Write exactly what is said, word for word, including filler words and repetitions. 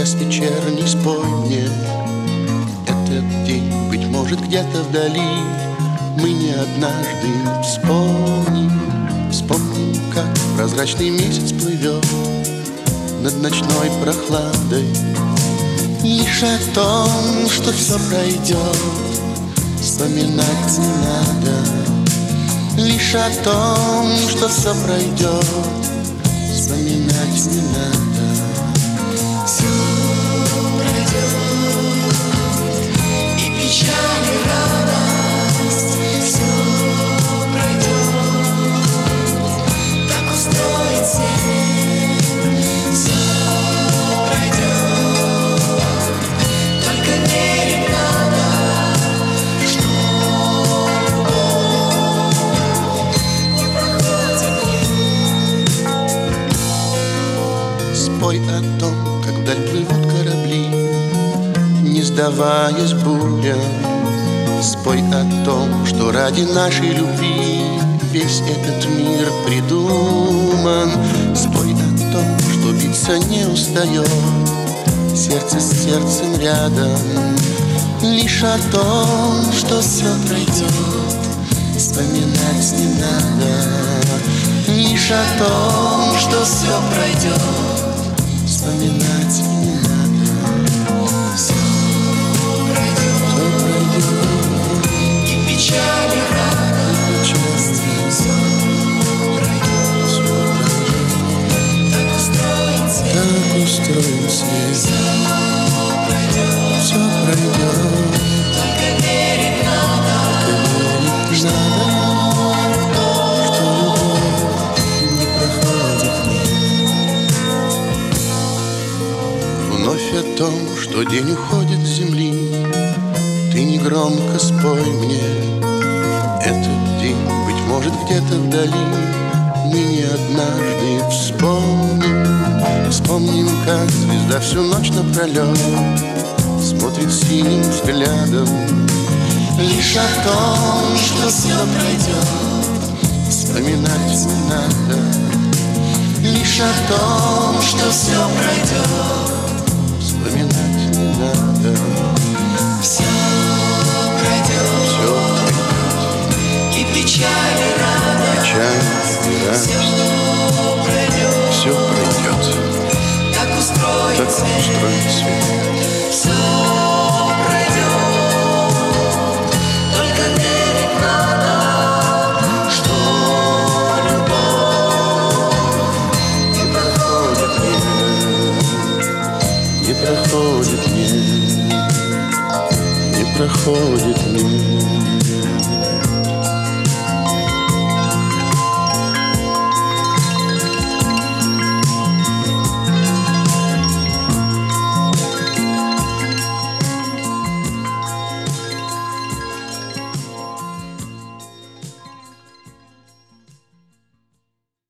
час вечерний, спой мне этот день. Быть может, где-то вдали мы не однажды вспомним, вспомним, как прозрачный месяц плывет над ночной прохладой. Лишь о том, что все пройдет, вспоминать не надо. Лишь о том, что все пройдет, вспоминать не надо. Все пройдет, и печаль, и радость. Все пройдет, так устроен свет. Все пройдет, только верить надо, что не проходит мир. Спой о том, как вдаль плывут корабли, не сдаваясь бурям. Спой о том, что ради нашей любви весь этот мир придуман. Спой о том, что биться не устает сердце с сердцем рядом. Лишь о том, что все пройдет, вспоминать не надо. Лишь о том, что все пройдет, вспоминать не надо. Все пройдет, и печаль, и радость. Все пройдет, так устроен свет. Так устроен свет. Все пройдет, Все пройдет, только верить надо, верить надо, что любовь не проходит мир. Вновь о том, что день уходит с земли, ты негромко спой мне этот день. Быть может, где-то вдали мы не однажды вспомним, вспомним, как звезда всю ночь напролет смотрит синим взглядом. Лишь о том, что все пройдет, вспоминать не надо. Лишь о том, что все пройдет, вспоминать не надо. все пройдет, Все пройдет, и печаль, и радость. печаль и радость. Все пройдет, Все пройдет, так устроен так свет. устроен свет. Все пройдет, только верить надо, что любовь Не проходит мир, не проходит мир, не проходит мир.